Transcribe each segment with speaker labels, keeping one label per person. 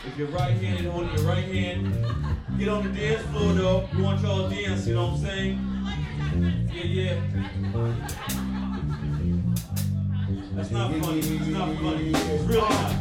Speaker 1: If you're right-handed, hold your right hand. Get on the dance floor though. We want y'all to dance, you know what I'm saying? Yeah. That's not funny. It's not funny. It's really not.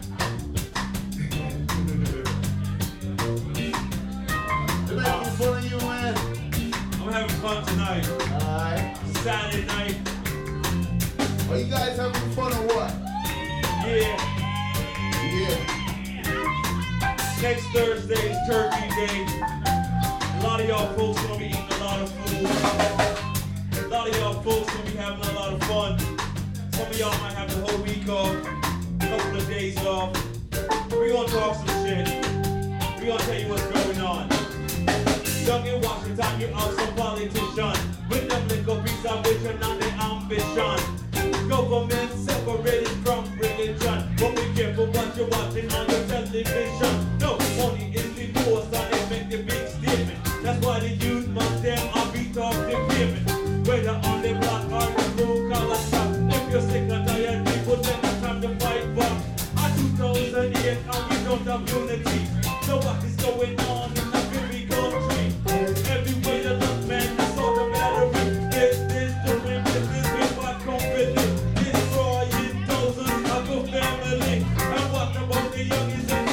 Speaker 2: Making fun of you, man.
Speaker 1: I'm having fun tonight.
Speaker 2: Alright.
Speaker 1: Saturday night.
Speaker 2: Are you guys having fun or what?
Speaker 1: Yeah.
Speaker 2: Yeah.
Speaker 1: Next Thursday is Turkey Day. A lot of y'all folks gonna be eating a lot of food. A lot of y'all folks gonna be having a lot of fun. Some of y'all might have the whole week off, a couple of days off. We gonna talk some shit. We gonna tell you what's going on. Young in Washington, you are some politician. With them little piece of vision and the ambition. Government separated from religion. But be careful what you're watching on your television. No, money is the force and they make the big statement. That's why the youth must them are beat off the pavement. Whether on the block or the blue collar shop. If you're sick or tired, people then it's time to fight back. At 2008 and we don't have unity. So what is going on in the very country? Everywhere you look, man, it's all the battery. This doing business with my company. Destroying thousands of a family. And what about the young is in